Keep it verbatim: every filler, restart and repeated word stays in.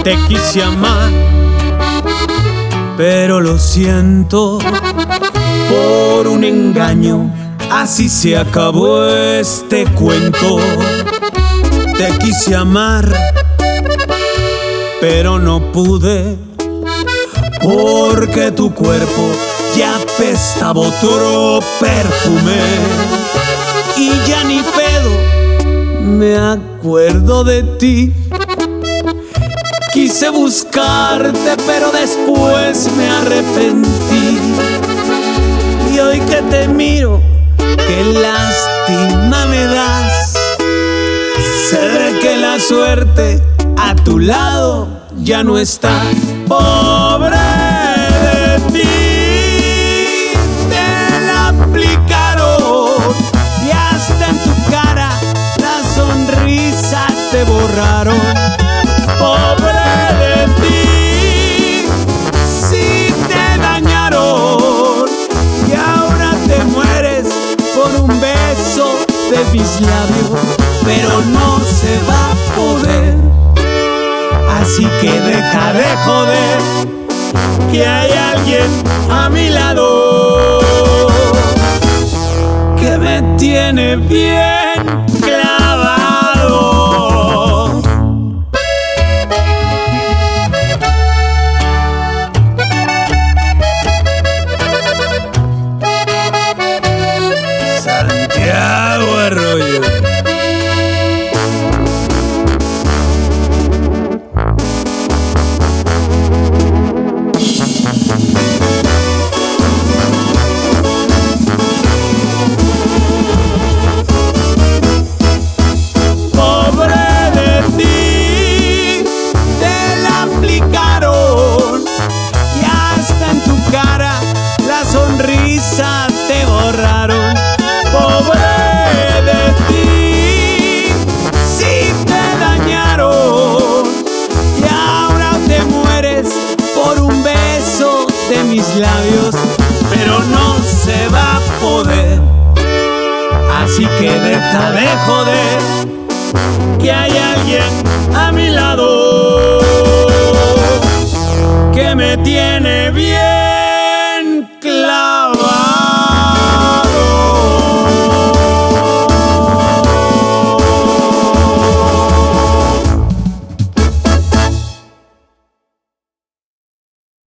te quise amar, pero lo siento, por un engaño, así se acabó este cuento. Te quise amar, pero no pude, porque tu cuerpo ya apestaba otro perfume. Y ya ni pedo me acuerdo de ti. Quise buscarte, pero después me arrepentí. Y hoy que te miro, qué lástima me das. Se ve que la suerte a tu lado ya no está. Pobre de ti, te la aplicaron y hasta en tu cara la sonrisa te borraron. Pobre de ti, si te dañaron y ahora te mueres por un beso de mis labios, pero no se va a poder. Así que deja de joder, que hay alguien a mi lado que me tiene bien clavado. Santiago Arroyo. Sonrisa te borraron. Pobre de ti, si te dañaron y ahora te mueres por un beso de mis labios, pero no se va a poder. Así que deja de joder, que hay alguien a mi lado que me tiene bien